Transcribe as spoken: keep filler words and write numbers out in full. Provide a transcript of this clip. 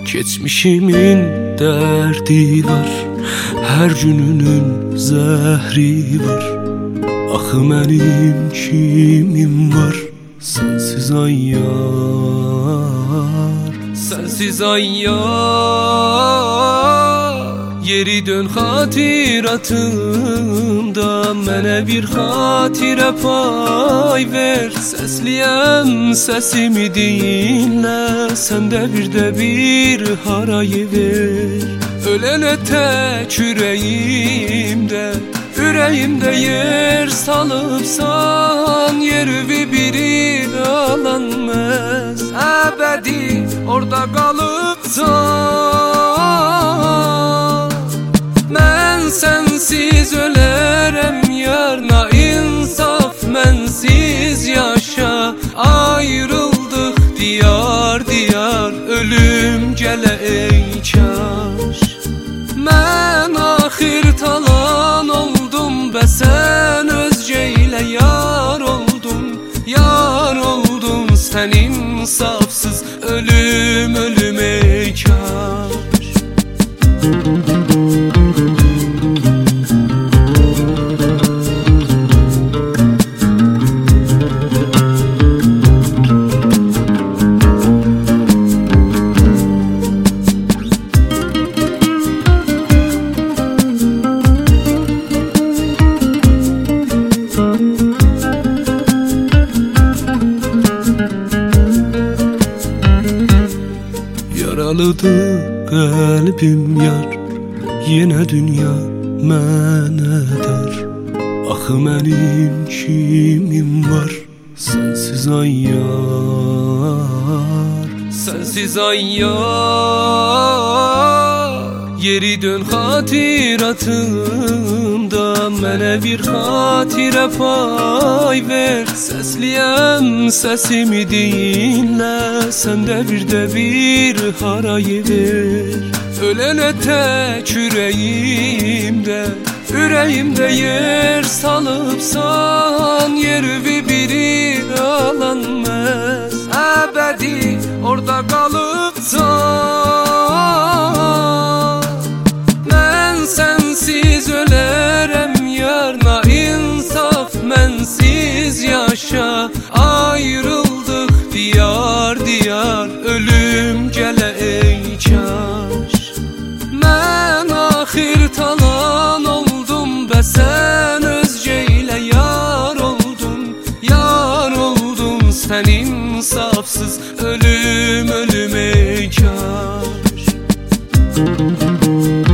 Geçmişimin derdi var, her gününün zəhri var. Axı mənim kimim var, sensiz ay yar, sensiz ay yar. Yeri dön xatiratımda, mənə bir xatirə pay ver. Səsliyəm, səsimi dinlə, səndə bir də bir harayı ver. Ölənə tək ürəyimdə, ürəyimdə yer salıbsan, yeruvi biri alanmaz. Əbədi orada qalıbsan, mən sensiz ölərəm yar. Na insaf mənsiz yaşa, ayrıldıq diyar diyar, ölüm gələ ey kaş. Mən axir talan oldum və sən özgə ilə yar oldun, yar oldun. Sən insafsız ölüm ölüm ey kaş. Yaralıdır qəlbim yar, yenə dünya mənə dar. Axı mənim kimim var, sensiz ay yar, sensiz ay yar. Yeri dön xatiratımda, mənə bir xatirə pay ver. Səsliyəm, səsimi dinlə, səndə bir də bir harayı ver. Ölənə tək ürəyimdə, ürəyimdə yer salıbsan, yeruvi biri alanmaz. Əbədi orada qalıbsan, mən sensiz ölərəm yar. Na insaf mənsiz yaşa, ayrıldıq diyar diyar, ölüm gələ ey kaş. Mən axir talan oldum və sən özgə ilə yar oldun, yar oldun. Sən insafsız ölüm ölüm ey kaş.